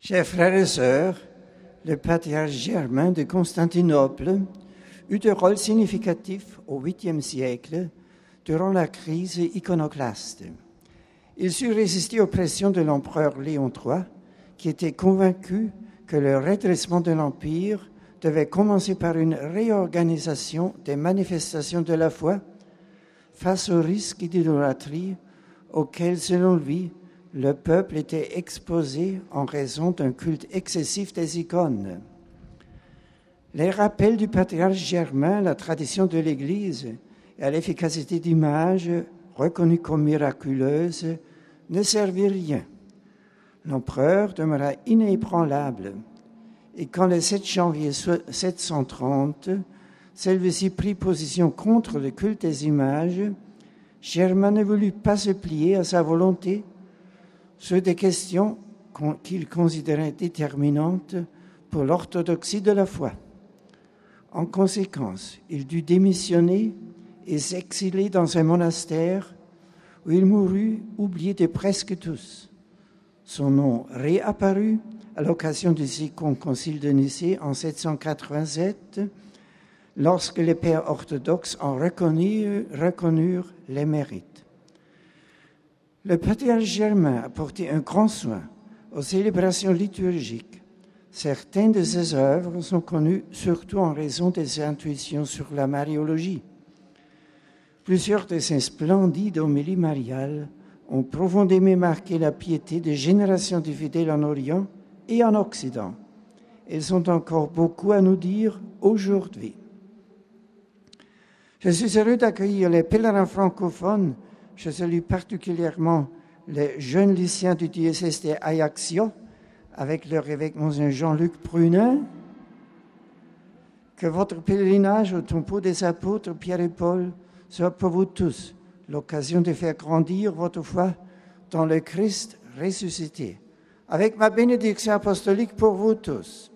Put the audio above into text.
Chers frères et sœurs, le patriarche Germain de Constantinople eut un rôle significatif au 8e siècle durant la crise iconoclaste. Il sut résister aux pressions de l'empereur Léon III, qui était convaincu que le redressement de l'Empire devait commencer par une réorganisation des manifestations de la foi face aux risques d'idolâtrie auxquels, selon lui, le peuple était exposé en raison d'un culte excessif des icônes. Les rappels du patriarche Germain à la tradition de l'Église et à l'efficacité d'images reconnues comme miraculeuses ne servirent rien. L'empereur demeura inébranlable et quand le 7 janvier 730, celui-ci prit position contre le culte des images, Germain ne voulut pas se plier à sa volonté sur des questions qu'il considérait déterminantes pour l'orthodoxie de la foi. En conséquence, il dut démissionner et s'exiler dans un monastère où il mourut oublié de presque tous. Son nom réapparut à l'occasion du Second Concile de Nicée en 787, lorsque les pères orthodoxes en reconnurent les mérites. Le patriarche Germain a porté un grand soin aux célébrations liturgiques. Certaines de ses œuvres sont connues surtout en raison de ses intuitions sur la mariologie. Plusieurs de ses splendides homélies mariales ont profondément marqué la piété des générations de fidèles en Orient et en Occident. Elles ont encore beaucoup à nous dire aujourd'hui. Je suis heureux d'accueillir les pèlerins francophones. Je salue particulièrement les jeunes lycéens du diocèse d'Ajaccio, avec leur évêque Monseigneur Jean-Luc Prunin. Que votre pèlerinage au tombeau des apôtres Pierre et Paul soit pour vous tous l'occasion de faire grandir votre foi dans le Christ ressuscité. Avec ma bénédiction apostolique pour vous tous.